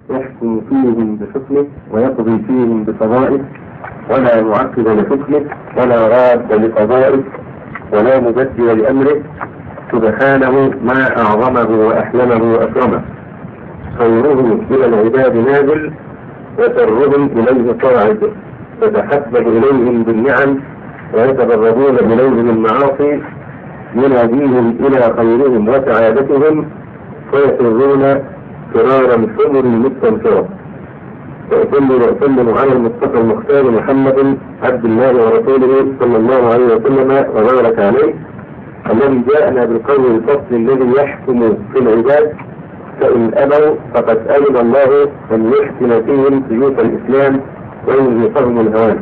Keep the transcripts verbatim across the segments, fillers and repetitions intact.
يحكم فيهم بحكمه ويقضي فيهم بقضائه، ولا معقب لحكمه ولا راد لقضائه ولا مبدل لأمره، سبحانه ما أعظمه وأحلمه وأكرمه. خيره إلى العباد نازل وسرهم إليه صاعد، تتحبب إليهم بالنعم ويتبربون إليه بالمعاصي، يناديهم إلى خيرهم وسعادتهم فيسرون فرارا حمر مستنفرا. وأسلم على المصطفى المختار محمد عبد الله ورسوله صلى الله عليه وسلم وبارك عليه، الذي جاءنا بالقول الفصل الذي يحكم في العباد، فإن أبوا فقد أذن الله أن يحكم فيهم سيوف الإسلام وينهيهم الهوان.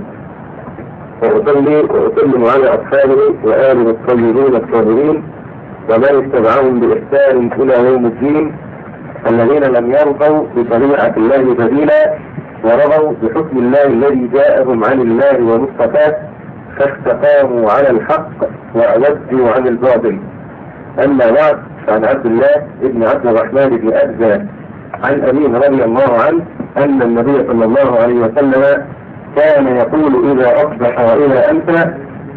وأصلي وأسلم على أصحابه وآله الطيبين الطاهرين ومن اتبعهم بإحسان إلى يوم الدين، الذين لم يرضوا بطبيعة الله بديلا ورضوا بحكم الله الذي جاءهم عن الله ومصطفاه، فاستقاموا على الحق وأودوا عن الباطل. أما بعد، عن عبد الله بن عبد الرحمن بن أبزة عن أبيه رضي الله عنه أن النبي صلى الله عليه وسلم كان يقول إذا أصبح وإذا أمسى: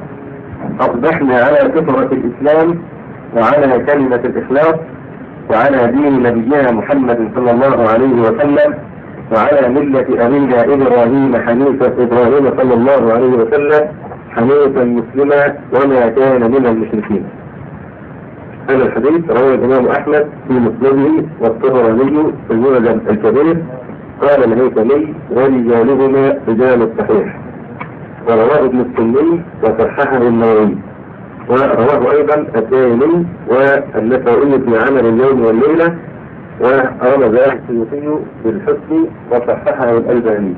أصبحنا على فطرة الإسلام وعلى كلمة الإخلاص وعلى دين نبينا محمد صلى الله عليه وسلم وعلى ملة أبينا إبراهيم حنيفا إبراهيم صلى الله عليه وسلم حنيفا مسلما وما كان من المشركين. هذا الحديث رواه الإمام أحمد في مسنده والطبراني في المعجم الكبير، قال الهيثمي ورجالهما رجال الصحيح، ورواه ابن السني وصححه النووي، ورواه أيضا الدارمي والنسائي في عمل اليوم والليلة، ورمز السيوطي بالحسن وصححه الألباني.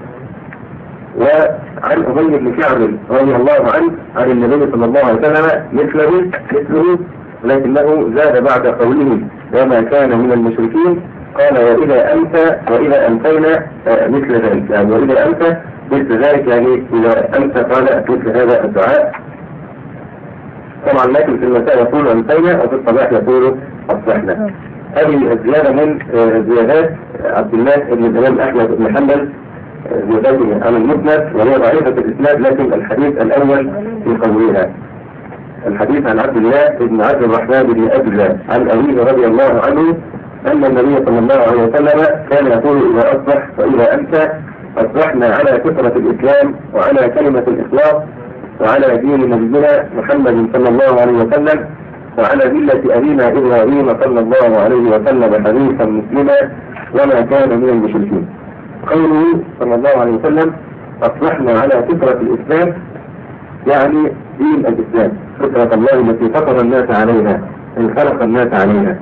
وعن أبي بن كعب رضي الله عنه عن النبي صلى الله عليه وسلم مثله مثله لكنه زاد بعد قوله وما كان من المشركين، قال وإذا أمسى وإذا أمسينا مثل ذلك، يعني وإذا أمسى مثل ذلك، يعني إذا أمسى قال مثل هذا الدعاء. طبعا لكن في المساء يقول أمسينا وفي الصباح يقول أصبحنا. هذه الزيادة من زيادات عبد الله بن الإمام أحمد بن حنبل زيادته عن المسند، وهي ضعيفة الإسناد، لكن الحديث الأول في قولها. الحديث عن عبد الله بن عبد الرحمن بن أبزة عن أبيه رضي الله عنه أن النبي صلى الله عليه وسلم كان يقول إذا أصبح وإذا أمسى: أصبحنا على فطرة الإسلام وعلى كلمة الإخلاص وعلى دين نبينا محمد صلى الله عليه وسلم وعلى ملة أبينا إبراهيم صلى الله عليه وسلم حنيفا مسلما وما كان من المشركين. قوله صلى الله عليه وسلم أصبحنا على فطرة الإسلام، يعني دين الإسلام، فطرة الله التي فطر الناس عليها، إن خلق الناس عليها.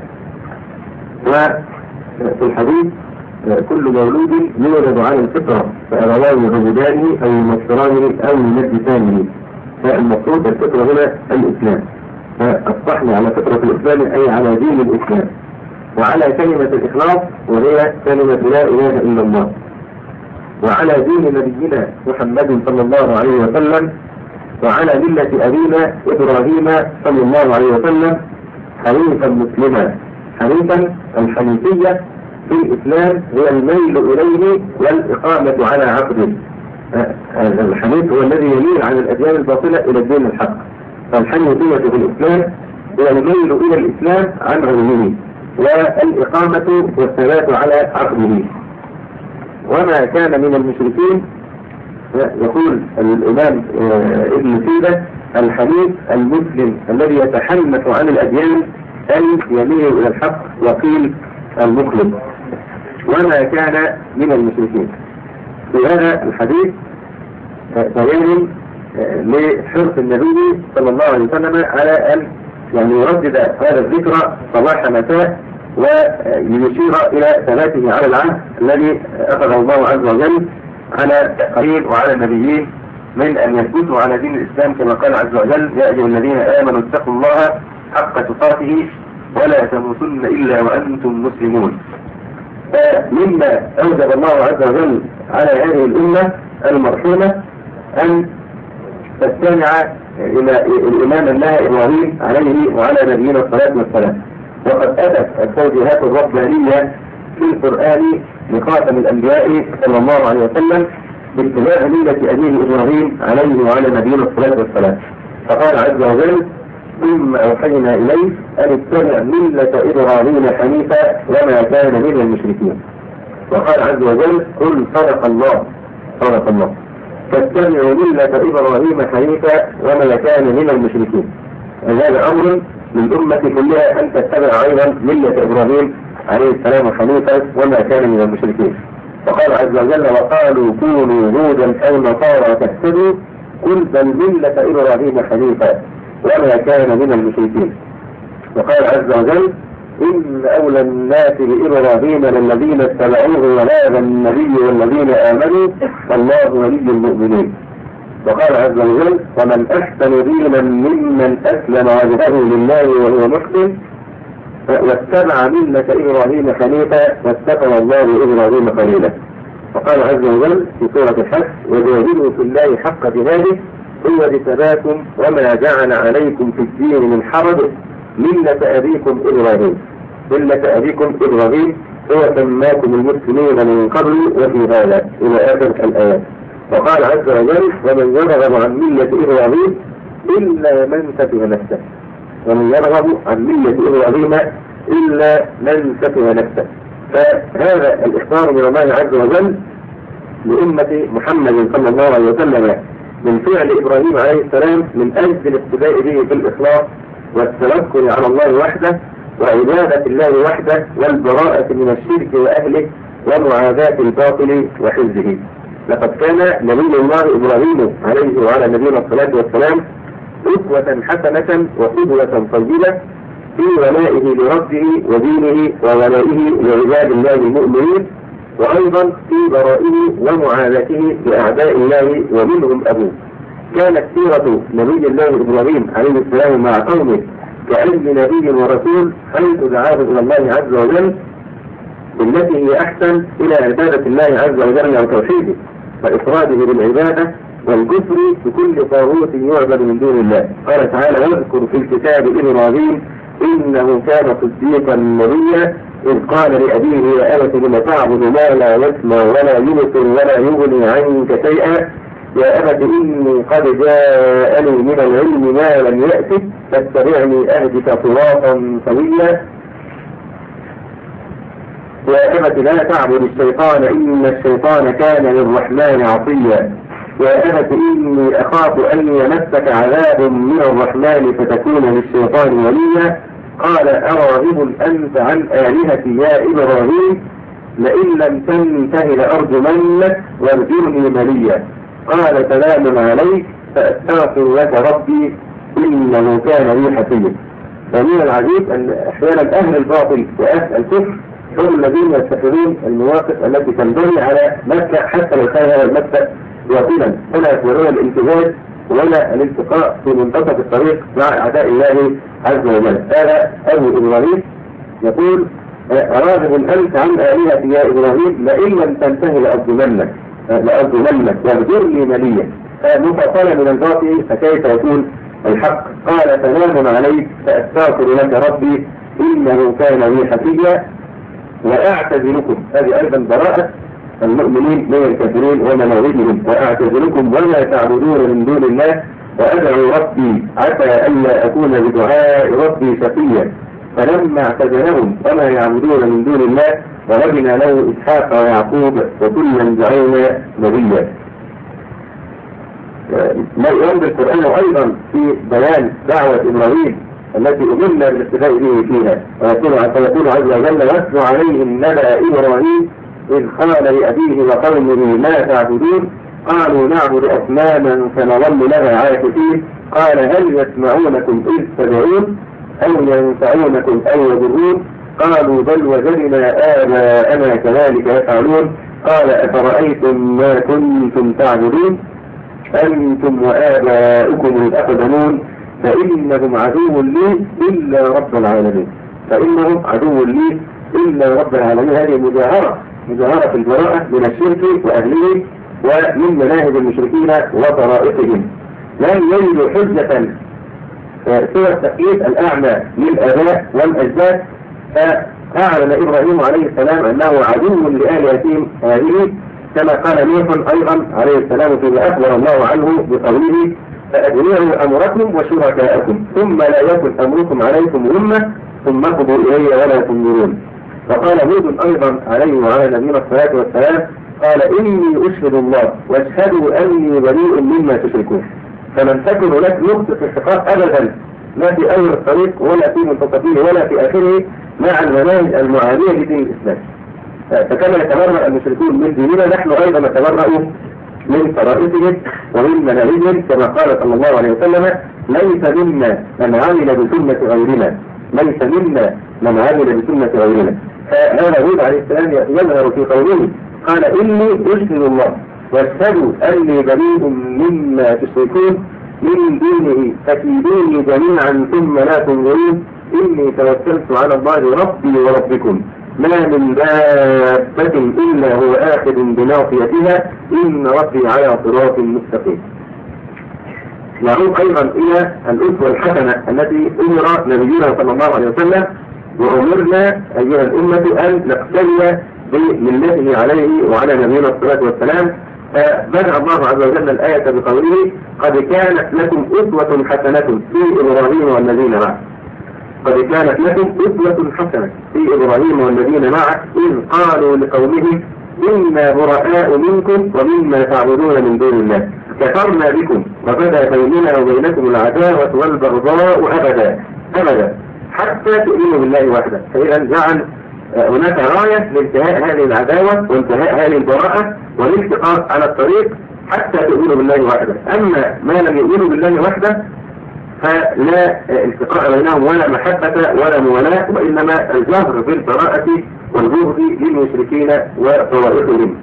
وفي الحديث كل مولود يولد على الفطرة فأبواه يهودانه أو ينصرانه أو يمجسانه، فالمقصود الفطرة هنا الإسلام. فأصبحنا على فطرة الإسلام أي على دين الإسلام وعلى كلمة الإخلاص وهي كلمة لا إله إلا الله، وعلى دين نبينا محمد صلى الله عليه وسلم وعلى ملة أبينا إبراهيم صلى الله عليه وسلم حنيفا مسلما. حنيفا الحنيفية في الإسلام هي الميل إليه والإقامة على عقده. الحنيف هو الذي يميل عن الأديان الباطلة إلى الدين الحق، فالحنيفية في الإسلام هي الميل إلى الإسلام عن غيره والإقامة والثبات على عقده. وما كان من المشركين، يقول الإمام ابن سيدة: الحنيف المسلم الذي يتحنف عن الأديان أي يميل إلى الحق، وقيل المخلص. وما كان من المشركين. في هذا الحديث بيان لحرص النبي صلى الله عليه وسلم على أن يعني يردد هذا الذكر صباح مساء ويشير إلى ثباته على العهد الذي أخذه الله عز وجل على قريب وعلى النبيين من أن يثبتوا على دين الإسلام، كما قال عز وجل: يا أيها الذين آمنوا اتقوا الله حق تقاته ولا تموتن إلا وأنتم مسلمون. فمما أوجب الله عز وجل على هذه الأمة المرحومة أن تستمع إلى الإمام الله إبراهيم عليه وعلى نبينا الصلاة والسلام. وقد أتت التوجيهات الربانية في القرآن لخاتم الأنبياء صلى الله عليه وسلم باتباع ملة أبيه إبراهيم عليه وعلى نبينا الصلاة والسلام. فقال عز وجل: ثم أوحينا إليه أن اتبع ملة إبراهيم حنيفا وما كان من المشركين. وقال عز وجل: قل صدق الله صدق الله فاتبعوا ملة إبراهيم حنيفا وما كان من المشركين. هذا أمر للأمة كلها أن تتبع أيضا ملة إبراهيم عليه السلام حنيفا وما كان من المشركين. وقال عز وجل: وقالوا كونوا هودا أو نصارى تهتدوا قل بل ملة إبراهيم حنيفا وما كان من المشركين. وقال عز وجل: إن أولى الناس بإبراهيم للذين اتبعوه وهذا النبي والذين آمنوا والله ولي المؤمنين. وقال عز وجل: ومن أحسن دينا ممن أسلم وجهه لله وهو محسن واتبع ملة إبراهيم حنيفا واتخذ الله إبراهيم خليلا. وقال عز وجل في سورة الحج: وجاهدوا في الله حق جهاده هو اجتباكم وما جعل عليكم في الدين من حرج ملة أبيكم إبراهيم ملة أبيكم إبراهيم هو سماكم المسلمين من قبل وفي هذا إلى آخر الآيات. وقال عز وجل: ومن يرغب عن ملة إبراهيم إلا من سفه نفسه ومن يرغب عن ملة إبراهيم إلا من سفه نفسه. فهذا الإخبار من الله عز وجل لأمة محمد صلى الله عليه وسلم من فعل إبراهيم عليه السلام من أجل الاقتداء به في الإخلاص والتوكل على الله وحده وعبادة الله وحده والبراءة من الشرك وأهله ومعاداة الباطل وحزبه. لقد كان نبي الله إبراهيم عليه وعلى نبينا الصلاة والسلام أسوة حسنة وقدوة طيبة في ولائه لربه ودينه وولائه لعباد الله المؤمنين، وأيضا في برائه ومعاداته لأعداء الله ومنهم أبوه. كانت سيرة نبي الله إبراهيم عليه السلام مع قومه كأي نبي ورسول حيث دعاهم إلى الله عز وجل بالتي هي أحسن إلى عبادة الله عز وجل وتوحيده وإفراده بالعبادة والكفر بكل طاغوت يعبد من دون الله. قال تعالى: واذكر في الكتاب إبراهيم إنه كان صديقا نبيا إذ قال لأبيه يا أبت لم تعبد ما لا يسمع ولا يبصر ولا يغني عنك شيئا يا أبت إني قد جاءني من العلم ما لم يأتك فاتبعني أهدك صراطا سويا يا أبت لا تعبد الشيطان إن الشيطان كان للرحمن عصيا يا أبت إني أخاف أن يمسك عذاب من الرحمن فتكون للشيطان وليا. قال: أراغب أنت عن آلهتي يا إبراهيم لئن لم تنته لأرجمنك وارجمني مليا. قال: سلام عليك فأستغفر لك ربي إنه كان لي حفيا. فمن العجيب أن أحيانا أهل الباطل وأهل الكفر هم الذين يتخذون المواقف التي تنبغي على مكة حتى لو كان هذا المكة باطلا، هنا يكونون الانتهاج ولا الالتقاء في منتصف الطريق مع أعداء الله عز وجل. هذا أبو إبراهيم يقول: أراغب أنت عن آلهتي يا إبراهيم لئن لم تنتهي لأرجمنك لأرجمنك وارجمني مليا. مفصلة من الباطل فكيف يكون الحق؟ قال: سلام عليك فأستغفر لك ربي إنه كان لي حفيا وأعتزلكم. هذه أيضا براءة المؤمنين من الكافرين ومناوئهم. وأعتزلكم وما تعبدون من دون الله وأدعو ربي عسى ألا أكون بدعاء ربي شقيا. فلما اعتزلهم وما يعبدون من دون الله ووهبنا له إسحاق ويعقوب وكلا جعلنا نبيا. ما ينظر القرآن أيضا في بيان دعوة إبراهيم التي أمرنا بالاقتداء به فيها، ويقول عز وجل: واتل عليهم نبأ إبراهيم إذ قال لأبيه وقومه ما تعبدون قالوا نعبد أصناما فنظل لها عاكفين قال هل يسمعونكم إذ تدعون أو ينفعونكم أو يضرون قالوا بل وجدنا آباءنا كذلك يفعلون قال أفرأيتم ما كنتم تعبدون أنتم وآباؤكم الأقدمون فإنهم عدو لي إلا رب العالمين فإنهم عدو لي إلا رب العالمين. هذه مجاهرة مجاهرة في البراءة من الشرك وأهله ومن مناهج المشركين وطرائقهم. لم يجدوا حجة سوى التقييد الأعمى للآباء والأجداد، أعلن إبراهيم عليه السلام أنه عدو لآلهتهم هذه، كما قال نوح أيضا عليه السلام فيما أخبر الله عنه بقوله فأجمعوا أمركم وشركاءكم ثم لا يكن أمركم عليكم غمة ثم اقضوا إلي ولا تنظرون. وقال هود أيضا عليه وعلى نبينا الصلاة والسلام قال إني أشهد الله واشهدوا أني بريء مما تشركون. فلم تكن هناك نقطة احتقاق أبدا، لا في أول الطريق ولا في منتصفه ولا في آخره، مع المناهج المعادية لدين الإسلام. فكما يتبرأ المشركون من ديننا نحن أيضا نتبرأ من فرائضهم ومن مناهجهم، كما قال صلى الله عليه وسلم ليس منا من عمل بسنة غيرنا، ليس منا من عمل بسنة غيرنا. فهذا هود عليه السلام يظهر في قوله قال إني أشهد الله واشهدوا أني بريء مما تشركون من دينه فكيدوني جميعا ثم لا تنظرون إني توكلت على الله ربي وربكم ما من دابة إلا هو آخذ بناصيتها إن ربي على صراط مستقيم. نعود أيضا إلى الأسوة الحسنة التي أمر نبينا صلى الله عليه وسلم وأمرنا أيها الأمة أن نقتدي بملته عليه وعلى نبينا الصلاة والسلام. فبدأ الله عز وجل الآية بقوله قد كانت لكم أسوة حسنة في إبراهيم والذين معه. قد كانت لكم أسوة حسنة في إبراهيم والذين معه إذ قالوا لقومهم إنا براء منكم ومما تعبدون من دون الله كفرنا بكم وبدا بيننا وبينكم العداوة والبغضاء أبدا أبدا حتى تؤمنوا بالله وحده. فإذا جعل هناك غاية لانتهاء هذه العداوة وانتهاء هذه البراءة والالتقاء على الطريق حتى تؤمنوا بالله وحده. أما ما لم يؤمنوا بالله وحده فلا التقاء بينهم ولا محبة ولا موالاة، وإنما الجهر بالبراءة والبغض للمشركين وطوائفهم.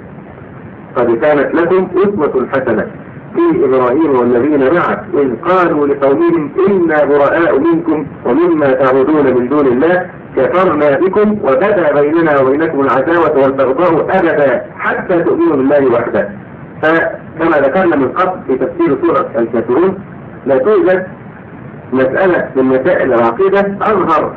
قد كانت لكم أسوة حسنة في إبراهيم والذين معه إذ قالوا لقومهم إنا براء منكم ومما تعبدون من دون الله كفرنا بكم وبدا بيننا وبينكم العداوة والبغضاء أبدا حتى تؤمنوا بالله وحده. فكما ذكرنا من قبل في تفسير سورة الكافرون لا توجد مسألة من مسائل العقيدة أظهر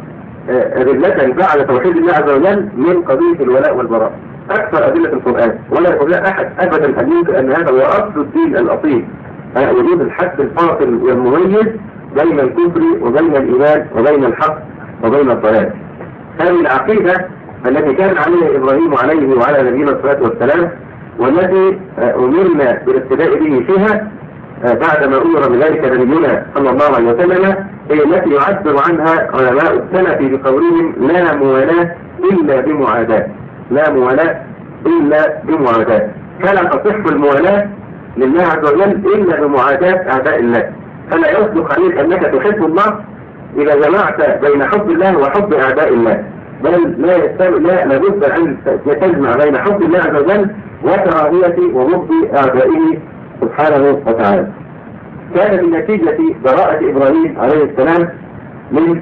أدلة بعد توحيد الله عز وجل من قضية الولاء والبراء. أكثر أدلة القرآن ولا يقول أحد أبدا أن ينكر أن هذا هو أصل الدين الأصيل، وجود الحد الفاصل والمميز بين الكفر وبين الإيمان وبين الحق وبين الضلال. هذه العقيدة التي كان عليها إبراهيم عليه وعلى نبينا الصلاة والسلام والتي أمرنا بالاقتداء به فيها بعدما أمر بذلك نبينا صلى الله عليه وسلم هي التي يعبر عنها علماء السلف بقولهم لا موالاة إلا بمعاداة، لا موالاة إلا بمعاداة. فلا تصح الموالاة لله عز وجل إلا بمعاداة أعداء الله. فلا يصدق عليك أنك تحب الله إذا جمعت بين حب الله وحب أعداء الله، بل لا يستل... لا لابد أن تجمع بين حب الله عز وجل وكراهية وبغض أعدائه سبحانه وتعالى. كان من نتيجة براءة إبراهيم عليه السلام من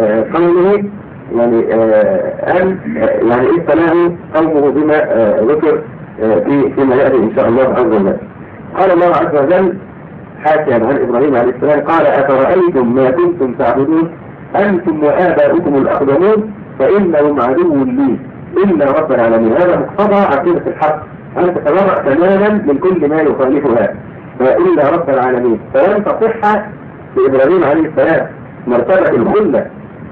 قومه يعني أن يعني ابتلاه قومه بما ذكر في فيما يأتي إن شاء الله عز وجل. قال الله عز وجل حاكيا عن إبراهيم عليه السلام قال أفرأيتم ما كنتم تعبدون أنتم وآباؤكم الأقدمون فإنهم عدو لي إلا رب العالمين. هذا مقتضى عقيدة الحق أن تتبرأ تماما من كل ما يخالفها إلا رب العالمين. فلن تصح لإبراهيم عليه السلام مرتبة الخلة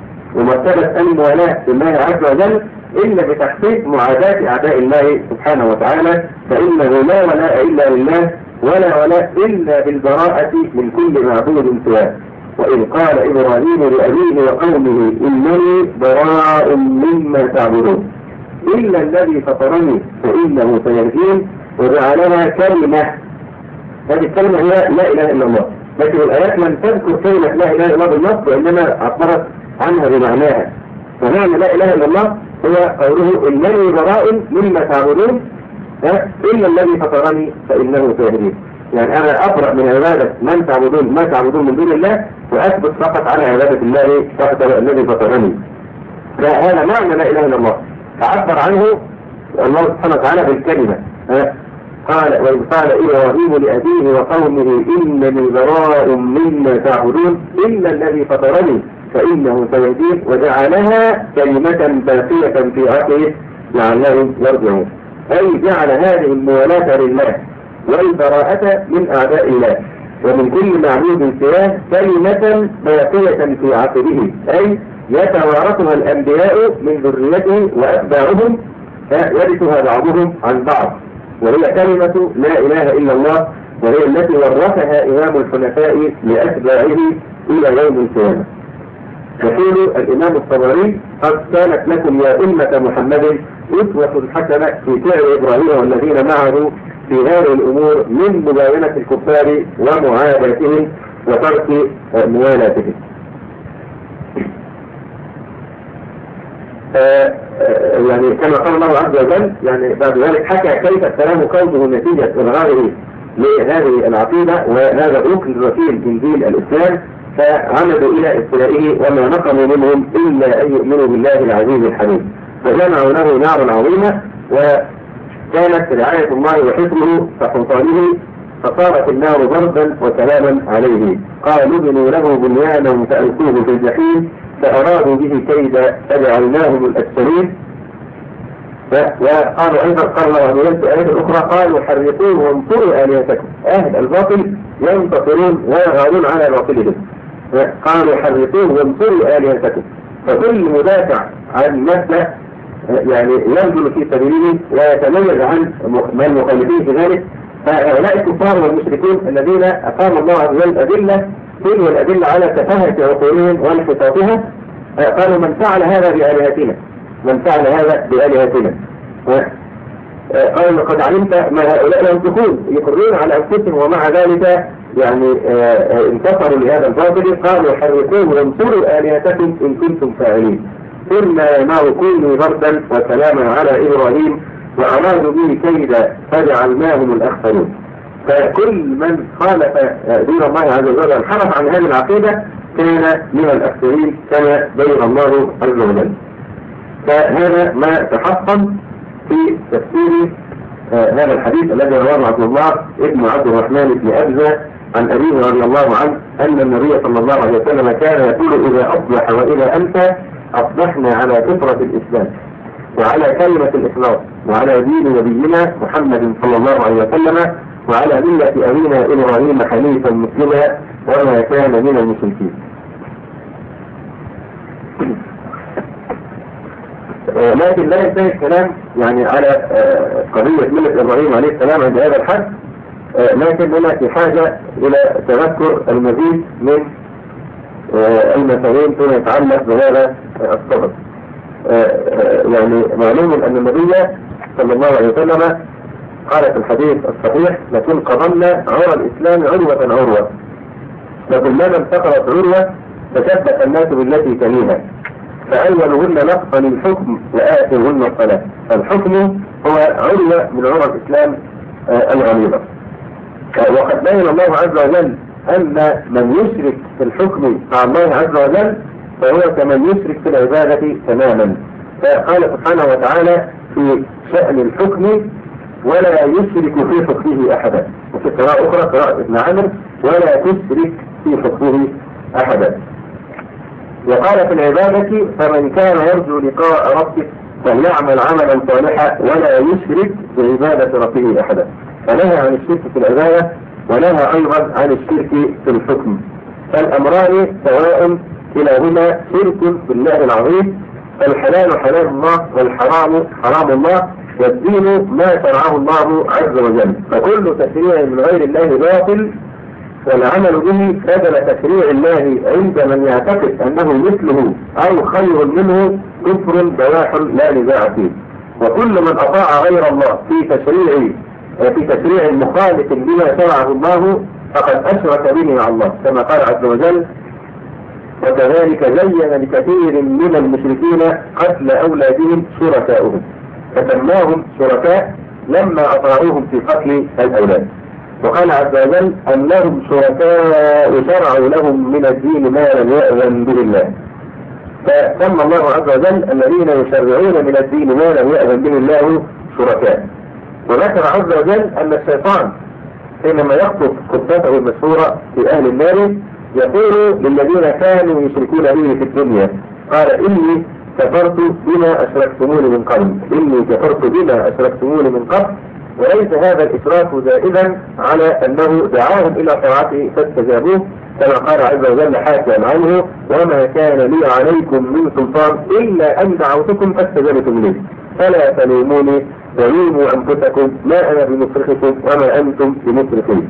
ومرتبة الموالاة لله عز وجل إلا بتحقيق معاداة أعداء الله سبحانه وتعالى، فإنه لا ولاء إلا لله ولا ولاء إلا بالبراءة من كل معبود سواه. وإذ قال إبراهيم لأبيه وقومه إنني براء مما تعبدون إلا الذي فطرني فإنه سيهدين وجعلها كلمة. هذه الكلمة هي لا إله إلا الله، لكن الآيات لم تذكر كلمة لا إله إلا الله بالنص وإنما عبرت عنها بمعناها. فمعنى لا إله إلا الله هو قوله إنني براء مما تعبدون إلا الذي فطرني فإنه سيهدين. يعني أنا أبرأ من عبادة من تعبدون ما تعبدون من دون الله وأثبت فقط على عبادة الله فقط الذي فطرني. فهذا معنى لا إله إلا الله تعبر عنه الله سبحانه وتعالى بالكلمة. قال وإذ قال إبراهيم لأبيه وقومه إنني براء مما تعبدون إلا الذي فطرني فإنه سيهديه وجعلها كلمة باقية في عقله لعلهم يرجعون. أي جعل هذه الموالاة لله والبراءة من أعداء الله ومن كل معبود سواه كلمة باقية في عقله، أي يتوارثها الأنبياء من ذريته وأتباعهم يرثها بعضهم عن بعض، وهي كلمة لا إله إلا الله، وهي التي ورثها إمام الحنفاء لأتباعه إلى يوم القيامة. يقول الإمام الطبري: قد كانت لكم يا أمة محمد أسوة حسنة في فعل إبراهيم والذين معه في هذه الأمور من مباينة الكفار ومعاداتهم وترك موالاتهم. آه آه يعني كما قال الله عز وجل، يعني بعد ذلك حكى كيف السلام كونه نتيجة إظهاره لهذه العقيدة وهذا الركن الركين من دين الإسلام، فعمدوا إلى ابتلائه وما نقموا منهم إلا أن يؤمنوا بالله العزيز الحميد، فجمعوا له نار عظيمة وكانت رعاية الله وحكمه كحصانه، فصارت النار بردا وسلاما عليه. قالوا بنوا له بنيانا فألقوه في الجحيم فأرادوا به كيدا فجعلناهم الأسفلين. وقالوا أيضا قال الله عز وجل في آيات أخرى: قالوا حرقوه وانصروا آلهتكم. أهل الباطل ينتصرون ويغالون على باطلهم. قالوا حرقوه وانصروا آلهتكم. فكل مدافع عن مبدأ يعني ينزل في سبيله ويتميز عن المخالفين في ذلك، فهؤلاء الكفار والمشركون الذين أقام الله عز وجل أدلة تلو الأدلة على تفاهة عقولهم وانحطاطها، قالوا: من فعل هذا بآلهتنا، من فعل هذا بآلهتنا. قالوا: لقد علمت ما هؤلاء ينطقون، يقرون على أنفسهم ومع ذلك يعني انتصروا لهذا الباطل. قالوا: حرقوه وانصروا آلهتكم إن كنتم فاعلين. قلنا نار كونوا بردا وسلاما على إبراهيم وأرادوا به كيدا فجعلناهم الأخسرين. فكل من خالف دين الله عز وجل انحرف عن هذه العقيدة كان من الأخسرين كما بين الله عز وجل. فهذا ما تحصل في تفسير آه هذا الحديث الذي رواه عبد الله ابن عبد الرحمن بن أبزة عن أبيه رضي الله عنه أن النبي صلى الله عليه وسلم كان يقول: إذا أصبح وإذا أمسى أصبحنا على فطرة الإسلام وعلى كلمة الإخلاص وعلى دين نبينا محمد صلى الله عليه وسلم وعلى ملة أبينا إبراهيم حنيفا مسلما وما كان من المشركين. لكن لا ينتهي الكلام يعني على قضية ملة إبراهيم عليه السلام عند هذا الحد، لكن هنا في حاجة إلى تذكر المزيد من المفاهيم فيما يتعلق بهذا الصدد. يعني معلوم أن النبي صلى الله عليه وسلم قال في الحديث الصحيح: لكن قضمنا عرى الإسلام عروة عروة، فكلما انتقلت عروة تشبث الناس بالتي تليها، فأولهن نقصا الحكم وآخرهن الصلاة. الحكم هو عروة من عرى الإسلام الغليظة. وقد بين الله عز وجل أن من يشرك في الحكم مع الله عز وجل فهو كمن يشرك في العبادة تماما. فقال سبحانه وتعالى في شأن الحكم: ولا يشرك في حكمه أحدا. وفي قراءة أخرى قراءة ابن عمرو: ولا تشرك في حكمه أحدا. وقال في العبادة: فمن كان يرجو لقاء ربه فليعمل عملا صالحا ولا يشرك بعبادة ربه أحدا. فنهى عن الشرك في العبادة ونهى أيضا عن الشرك في الحكم، فالأمران سواء كلاهما شرك بالله العظيم. فالحلال حلال الله والحرام حرام الله، والدين ما شرعه الله عز وجل. فكل تشريع من غير الله باطل، والعمل به بدل تشريع الله عند من يعتقد أنه مثله أو خير منه كفر بواح لا نزاع فيه. وكل من أطاع غير الله في تشريع في تشريع مخالف بما شرعه الله فقد أشرك به مع الله، كما قال عز وجل: وكذلك زين لكثير من المشركين قتل أولادهم شركاؤهم فسماهم شركاء لما أطاعوهم في قتل الأولاد. وقال عز وجل: أن لهم شركاء شرعوا لهم من الدين ما لم يأذن به الله. فسمى الله عز وجل الذين يشرعون من الدين ما لم يأذن به الله شركاء. وذكر عز وجل أن الشيطان حينما يخطف خطته المشهورة في أهل النار يقول للذين كانوا يشركون به في الدنيا قال إني كفرت بما أشركتموني من قبل إني كفرت بما أشركتموني من قبل وليس هذا الإشراك زائدا على أنه دعاهم إلى طاعته فاستجابوه كما قال عز وجل حاكيا عنه وما كان لي عليكم من سلطان إلا أن دعوتكم فاستجبتم لي فلا تلوموني ولوموا أنفسكم ما أنا بمصرخكم وما أنتم بمصرخين.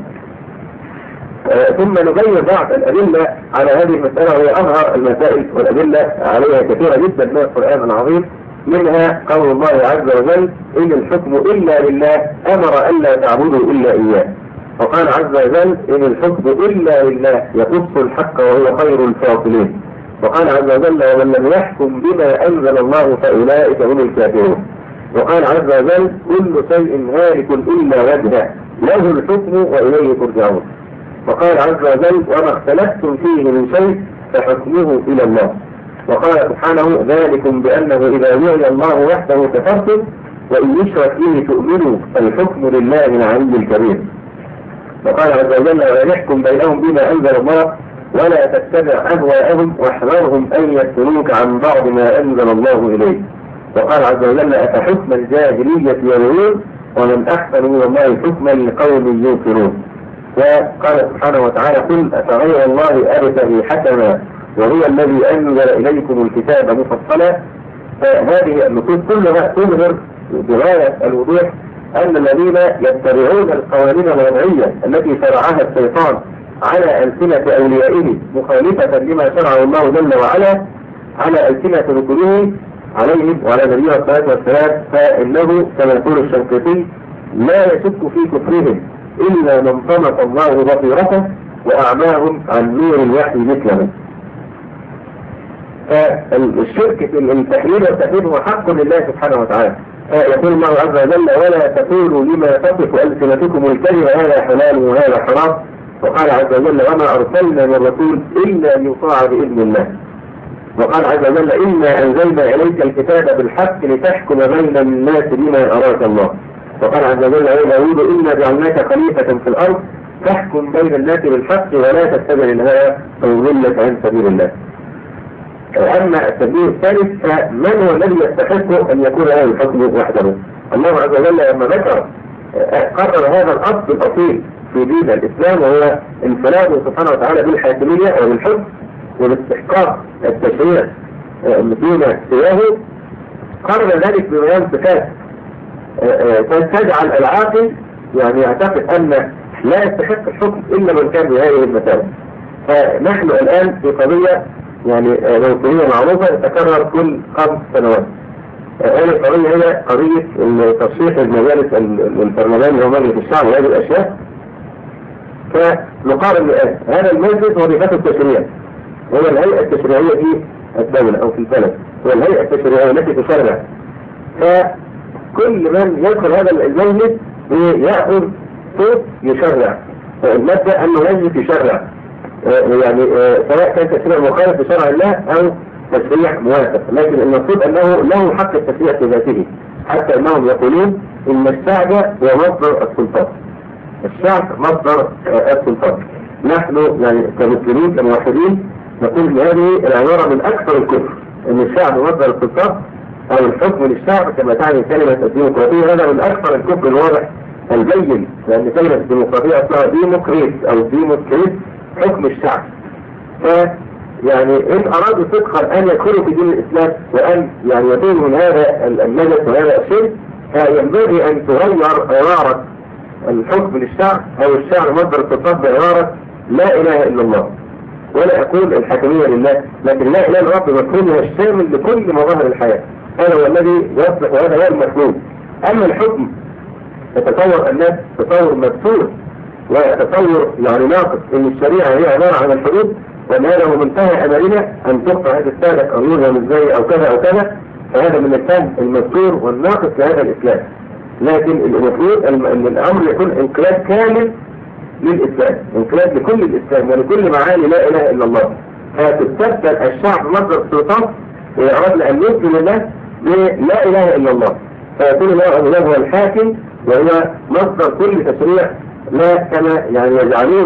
آه ثم نبين بعض الأدلة على هذه المسألة وهي أظهر المسائل والأدلة عليها كثيرة جدا من القرآن العظيم منها قول الله عز وجل إن الحكم إلا لله أمر ألا تعبدوا إلا إياه وقال عز وجل إن الحكم إلا لله يقص الحق وهو خير الفاصلين وقال عز وجل ومن لم يحكم بما أنزل الله فأولئك هم الكافرون وقال عز وجل كل شيء هالك إلا وجهه له الحكم وإليه ترجعون وقال عز وجل وما اختلفتم فيه من شيء فحكمه إلى الله وقال سبحانه ذلكم بأنه إذا دعي الله وحده كفرتم وإن يشرك به تؤمنوا فالحكم لله العلي الكبير وقال عز وجل ولا يحكم بينهم بما أنزل الله ولا تتبع أهواءهم واحذرهم أن يفتنوك عن بعض ما أنزل الله إليه وقال عز وجل أفحكم الجاهلية يبغون ومن أحسن من الله حكما لقوم يوقنون وقال سبحانه وتعالى قل أفغير الله أبتغي حكما وهو الذي أنزل إليكم الكتاب مفصلا. فهذه النصوص كلها تظهر بغاية الوضوح أن الذين يتبعون القوانين الوضعية التي شرعها الشيطان على ألسنة أوليائه مخالفة لما شرعه الله جل وعلا على ألسنة رسله عليهم وعلى نبينا الصلاة والسلام فإنه كما يقول الشنقيطي لا يشك في كفرهم إلا من طمس الله بصيرته وأعماهم عن نور الوحي مثله. فالشرك في التحليل والتحريم هو حق لله سبحانه وتعالى. يقول الله عز وجل ولا تقولوا لما تصف ألسنتكم الكذب هذا حلال وهذا حرام وقال عز وجل وما أرسلنا من رسول إلا ليطاع بإذن الله وقال عز وجل إنا أنزلنا إليك الكتاب بالحق لتحكم بين الناس بما أراك الله وقال عز وجل يا داود إنا جعلناك خليفة في الأرض تحكم بين الناس بالحق ولا تتبع الهوى فيضلك عن سبيل الله. أما التدبير الثالث فمن هو الذي يستحق أن يكون له الحكم وحده؟ الله عز وجل لما ذكر قرر هذا الأصل الأصيل في دين الإسلام وهو انفراده سبحانه وتعالى بالحاكمية وبالحكم وباستحقاق التشريع دون سواه قرر ذلك ببيان صفات تجعل العاقل يعني يعتقد أن لا يستحق الحكم إلا من كان بهذه المسائل. فنحن الآن في قضية يعني موضوعية معروفة تتكرر كل خمس سنوات. هذه القضية هي قضية تصحيح المجالس البرلمان اللي هو مجلس الشعب وهذه الأشياء. فنقارن الآن هذا المجلس وظيفته التشريع هو الهيئة التشريعية في الدولة أو في البلد هو الهيئة التشريعية التي تشرع. فكل من يدخل هذا المجلس يأخذ صوت يشرع المبدأ أنه يجلس يشرع يعني سواء كان تشريع مخالف لشرع الله أو تشريع موافق لكن المقصود أنه له حق التشريع في ذاته حتى أنهم يقولون إن الشعب هو مصدر السلطات الشعب مصدر السلطات. نحن يعني كمسلمين كموحدين نقول ان هذه العبارة من أكثر الكفر أن الشعب مصدر السلطات أو الحكم للشعب كما تعني كلمة الديمقراطية هذا من أكثر الكفر الواضح البين لأن كلمة الديمقراطية أصلها ديموكريت أو ديموكريت حكم الشعب. فيعني إن أرادوا صدقا أن يدخلوا في دين الإسلام وأن يعني يكونوا من هذا المجلس وهذا الشيء فينبغي أن تغير عبارة الحكم للشعب أو الشعب مصدر السلطات بعبارة لا إله إلا الله ولا أقول الحكمية لله لكن لا إله إلا الله مفهومها الشامل لكل مظاهر الحياة هذا هو الذي يصلح وهذا هو المفهوم. أما الحكم يتصور الناس تصور مبثوث وتصور يعني ناقص ان الشريعة هي عبارة عن الحدود وان هذا هو منتهى امرنا ان تقطع هذا السالك او يوزن ازاي او كذا او كذا فهذا من الفهم المذكور والناقص لهذا الاسلام. لكن المفروض ان الامر يكون انقلاب كامل للاسلام انقلاب لكل الاسلام ولكل معاني لا اله الا الله فتستبدل الشعب مصدر السلطات اردنا ان يسلم الله لا اله الا الله فيكون الله هو الحاكم وهو مصدر كل تشريع لا كما يعني يجعلون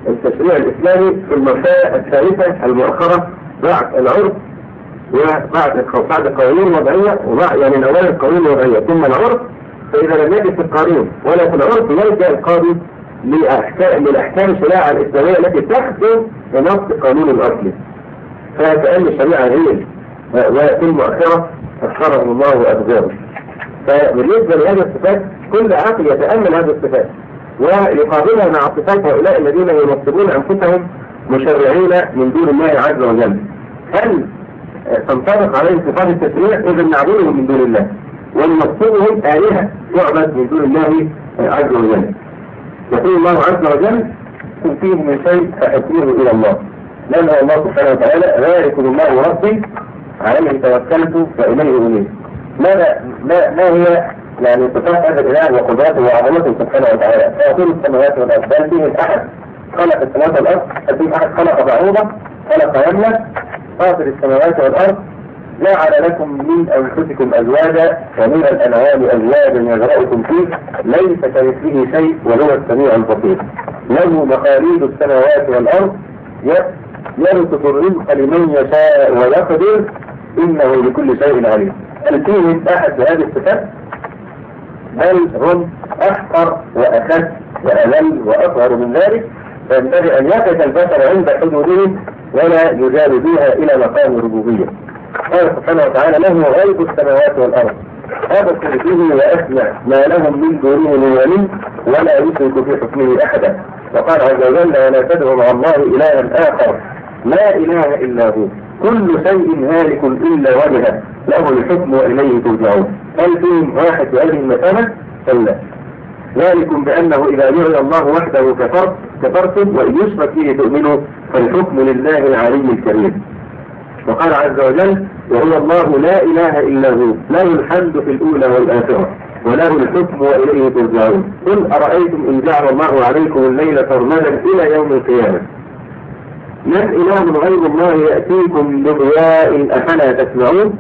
التشريع الإسلامي في المرحلة الثالثة المؤخرة بعد العرف وبعد بعد القوانين الوضعية، وبعد يعني الأول القوانين الوضعية ثم العرف. فإذا لم يجد في القانون ولا في العرف يلجأ القاضي للأحكام الشريعة الإسلامية التي تخدم بنص القانون الأصلي. فكأن الشريعة هي وفي المؤخرة أخره الله وأبغاه. فبالنسبة لهذه الصفات كل عاقل يتأمل هذه الصفات ويقابلها مع صفات هؤلاء الذين ينصبون أنفسهم مشرعين من دون الله عز وجل. هل تنطبق عليهم صفات التشريع؟ إذا نعبدهم من دون الله وننصبهم آلهة تعبد من دون الله عز وجل. يقول الله عز وجل: كن فيه من شيء فحكمه إلى الله. لأن الله سبحانه وتعالى: ذلكم الله ربي عليه توكلت فإليه أنيب. ما ما ما هي يعني صفات هذا الإله وقدراته وعظمته سبحانه وتعالى؟ فاطر السماوات والأرض، هل فيه أحد خلق السماوات والأرض؟ هل فيه أحد خلق بعوضة؟ خلق يملك؟ فاطر السماوات والأرض جعل لكم من أنفسكم أزواجا ومن الأنعام أزواجا يذرأكم فيه ليس كمثله شيء وهو السميع البصير. له مقاليد السماوات والأرض يبسط الرزق لمن يشاء ويقدر إنه بكل شيء عليم. هل فيهم أحد بهذه الصفات؟ بل هم أحقر وأخف وأذل وأصغر من ذلك، فينبغي أن يقف البشر عند حدودهم ولا يجاوزوها إلى مقام الربوبية. قال سبحانه وتعالى: له غيب السماوات والأرض أبصر به وأسمع ما لهم من دونه من ولي ولا يشرك في حكمه أحدا. وقال عز وجل: ولا تدعوا مع الله إلها آخر لا إله إلا هو كل شيء هالك إلا وجهه له الحكم وإليه ترجعون. هل فيهم واحد بهذه المثابة؟ كلا. ذلكم بأنه إذا دعي الله وحده كفرت كفرتم وإن يشرك فيه تؤمنوا فالحكم لله العلي الكريم. وقال عز وجل: وهو الله لا إله إلا هو له الحمد في الأولى والآخرة وله الحكم وإليه ترجعون. قل أرأيتم إن جعل الله عليكم الليل سرمدا إلى يوم القيامة من إله غير الله يأتيكم بضياء أفلا تسمعون.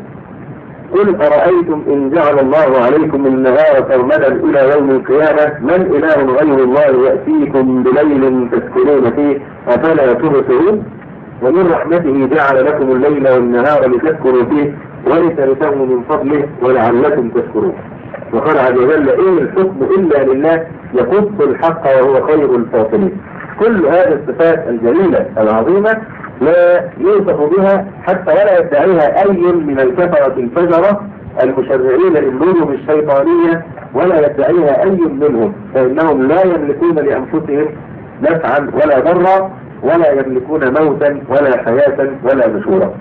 قل أرأيتم إن جعل الله عليكم النهار سرمدا إلى يوم القيامة من إله غير الله يأتيكم بليل تسكنون فيه أفلا تبصرون. ومن رحمته جعل لكم الليل والنهار لتسكنوا فيه ولتبتغوا من فضله ولعلكم تشكرون. وقال عز وجل: إن الحكم إلا لله يقص الحق وهو خير الفاصلين. كل هذه الصفات الجليلة العظيمة لا يوصف بها حتى ولا يدعيها أي من الكفرة الفجرة المشرعين للنظم الشيطانية، ولا يدعيها أي منهم، فإنهم لا يملكون لأنفسهم نفعا ولا ضرا ولا يملكون موتا ولا حياة ولا نشورا.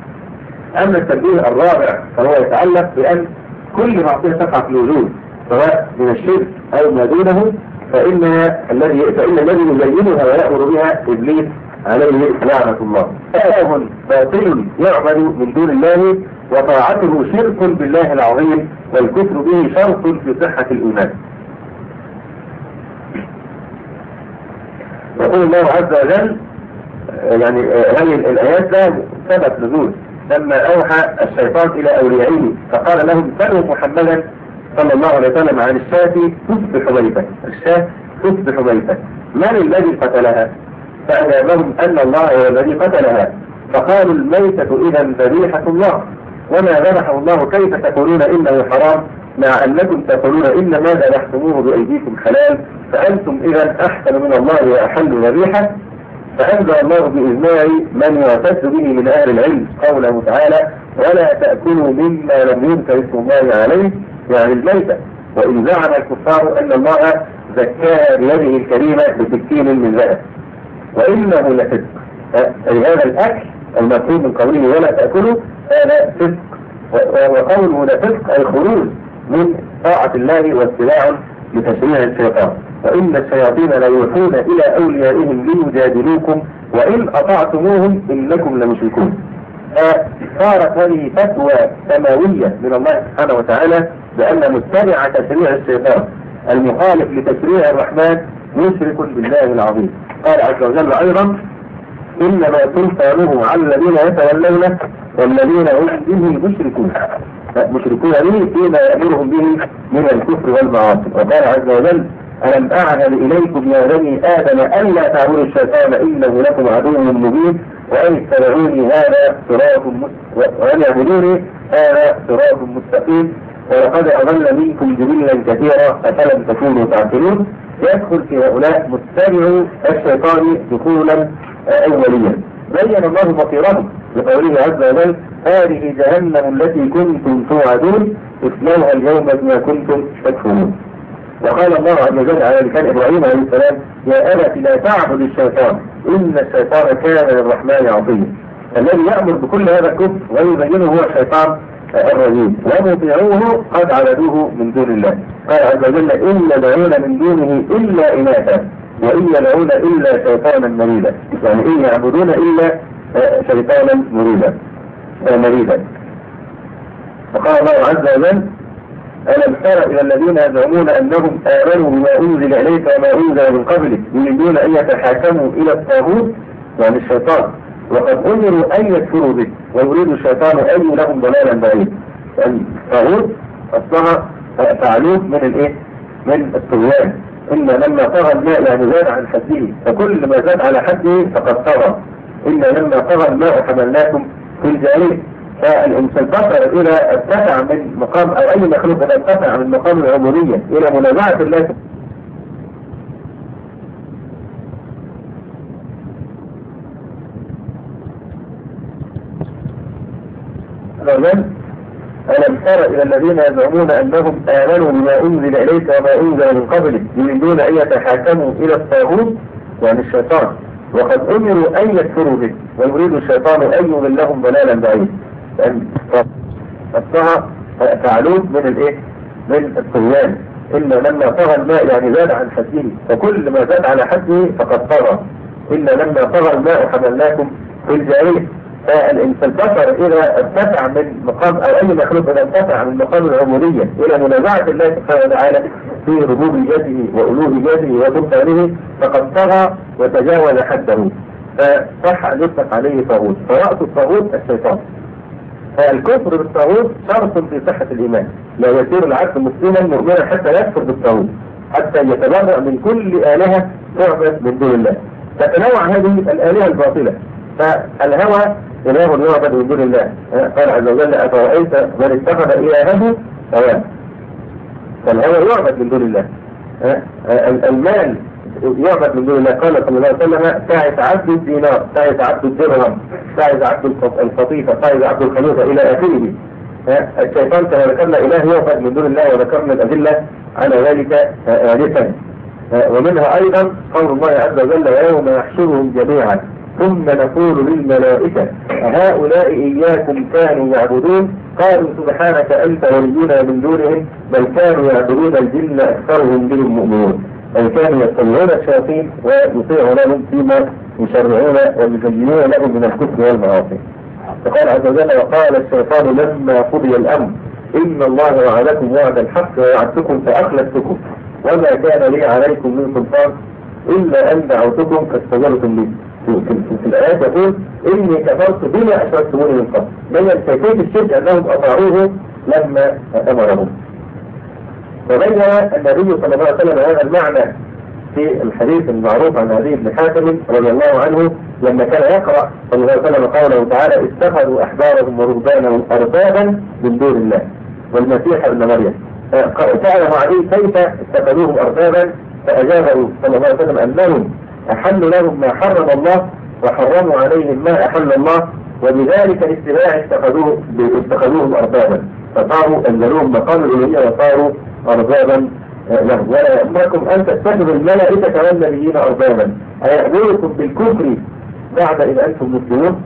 أما التنبيه الرابع فهو يتعلق بأن كل معصية تقع في الوجود سواء من الشرك أو ما دونه فإن الذي فإن الذي يزينها ويأمر بها إبليس عليه لعنة الله. إله باطل يعبد من دون الله وطاعته شرك بالله العظيم والكفر به شرط في صحة الإيمان. يقول الله عز وجل يعني هذه الآيات ده سبب نزول لما أوحى الشيطان إلى أوليائه فقال لهم: سألوا محمدا صلى الله عليه وسلم عن الشاة تصبح ميتة. الشاة تصبح ميتة من الذي قتلها؟ فأجابهم أن الله هو الذي قتلها. فقالوا: الميتة إذا ذبيحة الله وما ذبحه الله كيف تقولون إنه حرام مع أنكم تقولون إن ما ذبحتموه بأيديكم حلال فأنتم إذا أحسن من الله وأحل ذبيحة. فأنزل الله بإجماع من يعتد به من أهل العلم قوله تعالى: ولا تأكلوا مما لم يذكر اسم الله عليه يعني الميتة. وإن زعم الكفار أن الله زكاها بيده الكريمة بسكين من ذهب وإنه لفسق. أي هذا الأكل المفروض من قوله ولا تأكلوا هذا فسق، وقوله لفسق أي خروج من طاعة الله واتباع لتشريع الشيطان. وإن الشياطين ليوحون إلى أوليائهم ليجادلوكم وإن أطعتموهم إنكم لمشركون. فصارت هذه فتوى سماوية من الله سبحانه وتعالى بأن متبع تشريع الشيطان المخالف لتشريع الرحمن مشرك بالله العظيم. قال عز وجل أيضا: إنما سلطانه على الذين يتولونه والذين هم به مشركون مشركون به فيما يأمرهم به من الكفر والمعاصي. وقال عز وجل: ألم أعهد إليكم يا بني آدم ألا تعبدوا الشيطان إنه لكم عدو مبين وأن اتبعوني هذا صراط وأن اعبدوني هذا صراط مستقيم ولقد أضل منكم جبلا كثيرا أفلم تكونوا تعقلون. يدخل في هؤلاء متبعو الشيطان دخولا أوليا. بين الله مصيرهم بقوله عز وجل هذه جهنم التي كنتم توعدون اصلوها اليوم بما كنتم تكفرون. وقال الله عز وجل على لسان إبراهيم عليه السلام يا أبت لا تعبد الشيطان إن الشيطان كان للرحمن عصيا. الذي يأمر بكل هذا الكفر ويبينه هو الشيطان الرجيم ومطيعوه قد عبدوه من دون الله. قال عز وجل إن يدعون من دونه إلا إناثا وإن يدعون إلا شيطانا مريدا. يعني إن يعبدون إلا شيطانا مريدا مريدا. فقال الله عز وجل ألم تر إلى الذين يزعمون أنهم آمنوا بما أنزل إليك وما أنزل من قبلك يريدون أن يتحاكموا إلى الطاغوت يعني الشيطان وقد أمروا أن يكفروا به ويريد الشيطان أن لهم ضلالا بعيدا. الطاغوت أصلها تعلوم من الإيه؟ من الطغيان. إن لما طغى الماء يعني زاد عن حده فكل ما زاد على حده فقد طغى. إن لما طغى الماء حملناكم في الجارية. فالإنسان بصر إلى ارتفع من مقام أو أي مخلوق إلى ارتفع من مقام العبودية إلى منازعة الله ألم تر إلى الذين يزعمون أنهم آمنوا بما أنزل إليك وما أنزل من قبلك يريدون أن يتحاكموا إلى الطاغوت يعني الشيطان وقد أمروا أن يكفروا به ويريد الشيطان أن يضلهم ضلالا بعيدا. أصلها تعلوم من الإيه؟ من الطغيان. إن لما طغى الماء يعني زاد عن حده فكل ما زاد على حده فقد طغى. إن لما طغى الماء حملناكم في الجارية. فالإنسان بصر إذا ارتفع من مقام أو أي مخلوق إذا ارتفع من مقام العبودية إلى منازعة الله سبحانه وتعالى في ربوبيته وألوهيته وسلطانه فقد طغى وتجاوز حده فصح أن يطلق عليه طاغوت. فرأس الطاغوت الشيطان. فالكفر بالطاغوت شرط في صحة الإيمان. لا يصير العبد مسلما مؤمنا حتى يكفر بالطاغوت حتى يتبرأ من كل آلهة تعبد من دون الله. تتنوع هذه الآلهة الباطلة. فالهوى إله يعبد من دون الله. قال عز وجل أفرأيت من اتخذ إلهه هواه. فالهوى يعبد من دون الله. المال يعبد من دون الله. قال صلى الله عليه وسلم تعس عبد الدينار تعس عبد الدرهم تعس عبد القطيفة تعس عبد الخليفة إلى آخره. الشيطان كما ذكرنا إله يعبد من دون الله وذكرنا الأدلة على ذلك آنفا. ومنها أيضا قول الله عز وجل ويوم يحشرهم جميعا ثم نقول للملائكة هؤلاء إياكم كانوا يعبدون قالوا سبحانك أنت ولينا من دونهم بل كانوا يعبدون الجن أكثرهم بهم مؤمنون. أي كانوا يتبعون الشياطين ويطيعون لهم فيما يشرعون ويزينون لهم من الكفر والمعاصي. فقال عز وجل وقال الشيطان لما قضي الأمر إن الله وعدكم وعد الحق ووعدتكم فأخلفتكم وما كان لي عليكم من سلطان إلا أن دعوتكم فاستجبتم لي. في الآيات يقول إني كفرت بما أشركتموني من قبل. بين كيفية الشرك أنهم أطاعوه لما أمرهم. وبين النبي صلى الله عليه وسلم هذا المعنى في الحديث المعروف عن أبي بن حاتم رضي الله عنه لما كان يقرأ صلى الله عليه وسلم قوله تعالى اتخذوا أحبارهم ورهبانهم أربابا من دون الله والمسيح ابن مريم. سأله عليه كيف اتخذوهم أربابا فأجابه صلى الله عليه وسلم أنهم أحلوا لهم ما حرم الله وحرموا عليهم ما أحل الله وبذلك الاتباع اتخذوه اتخذوهم أربابا فصاروا أنزلوهم مقام الألوهية وصاروا أربابا لهم. ولا يأمركم أن تتخذوا الملائكة والنبيين أربابا أيأمركم بالكفر بعد إذ أنتم مسلمون.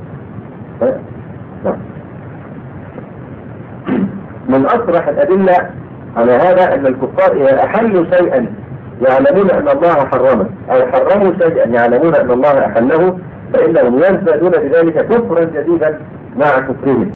من أصرح الأدلة على هذا أن الكفار إذا أحلوا شيئا يعلمون أن الله حرمه أو حرموا شيئا يعلمون أن الله أحله فإنهم يزدادون بذلك كفرا جديدا مع كفرهم.